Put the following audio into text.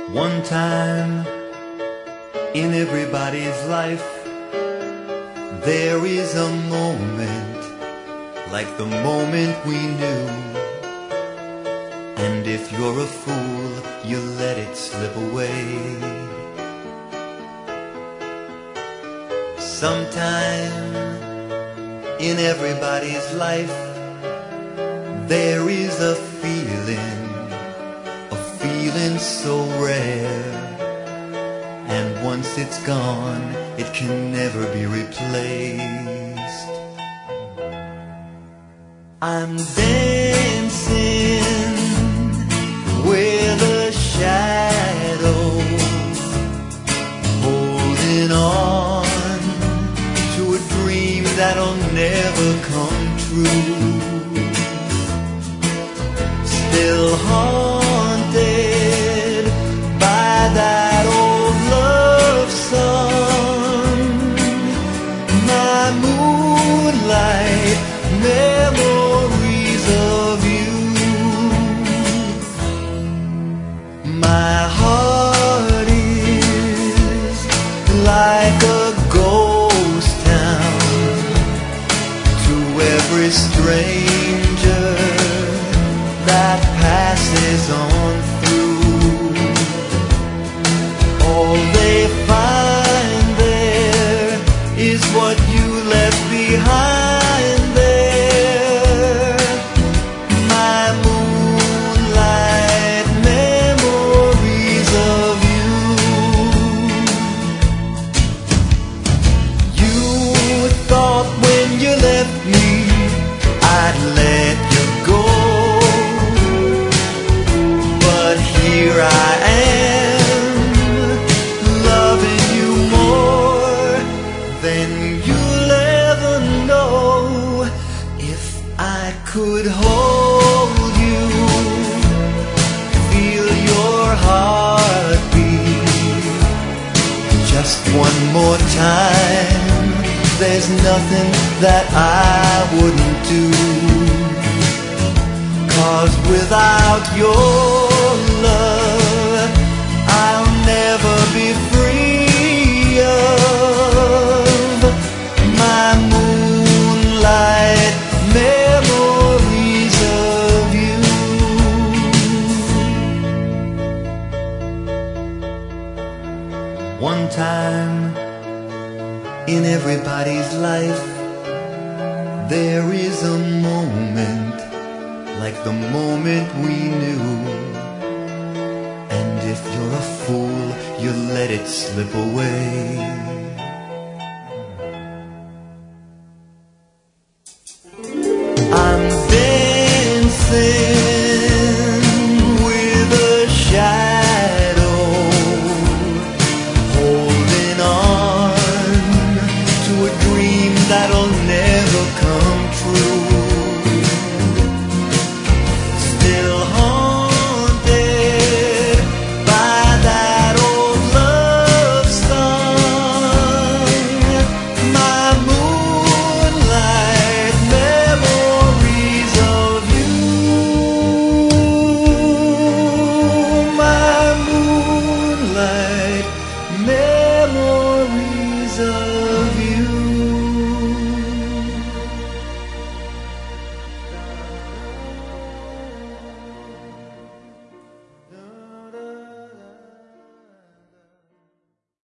One time in everybody's life, there is a moment like the moment we knew. And if you're a fool, you let it slip away. Sometime in everybody's life, there is a feeling so rare, and once it's gone, it can never be replaced. I'm dancing with a shadow, holding on to a dream that'll never come true. Still haunted by that old love song, my moonlight memories of you. My heart is like a ghost town to every stranger that passes on through. All they find there is what you left behind there. My moonlight memories of you. You thought when you left me I'd let you go, but here I am, loving you more than you'll ever know. If I could hold you, feel your heartbeat just one more time, there's nothing that I wouldn't do. 'Cause without your love, I'll never be free of my moonlight memories of you. One time in everybody's life, there is a moment like the moment we knew. And if you're a fool, you let it slip away.